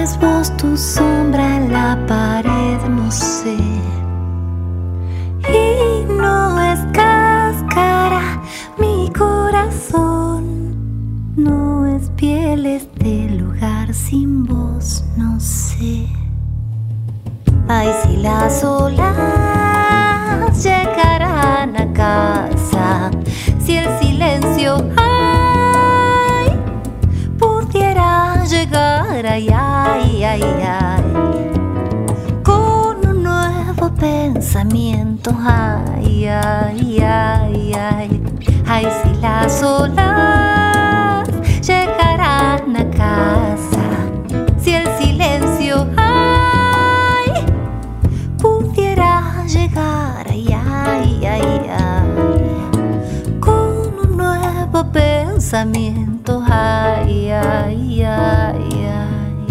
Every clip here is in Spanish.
es vos, tu sombra en la pared, no sé. Y no es cáscara mi corazón, no es piel este lugar sin vos, no sé. Ay, si las olas llegarán a casa, si el silencio ay pudiera llegar, ay, ay, ay, ay, con un nuevo pensamiento, ay, ay, ay, ay, ay, si las olas llegarán a casa, si el silencio ay pudiera llegar, ay, ay, ay, ay, con un nuevo pensamiento, ay, ay, ay, ay.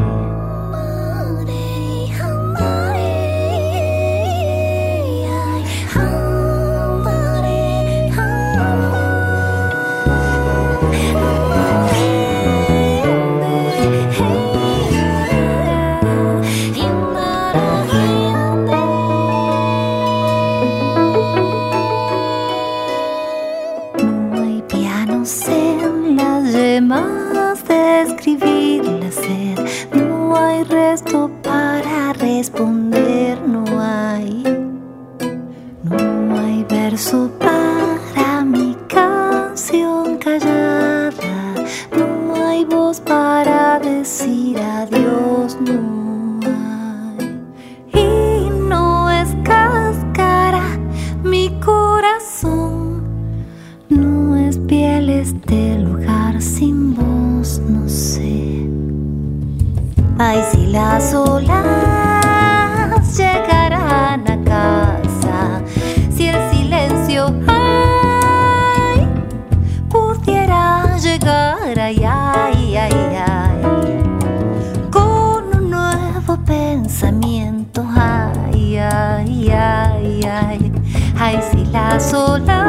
Más de escribir la sed, no hay resto para responder, no hay verso para mi canción callada, no hay voz para decir adiós, no hay. Y no es cáscara mi corazón, no es piel este lugar sin vos, no sé. Ay, si las olas llegarán a casa, si el silencio ay pudiera llegar, ay, ay, ay, ay, con un nuevo pensamiento, ay, ay, ay, ay, ay, si las olas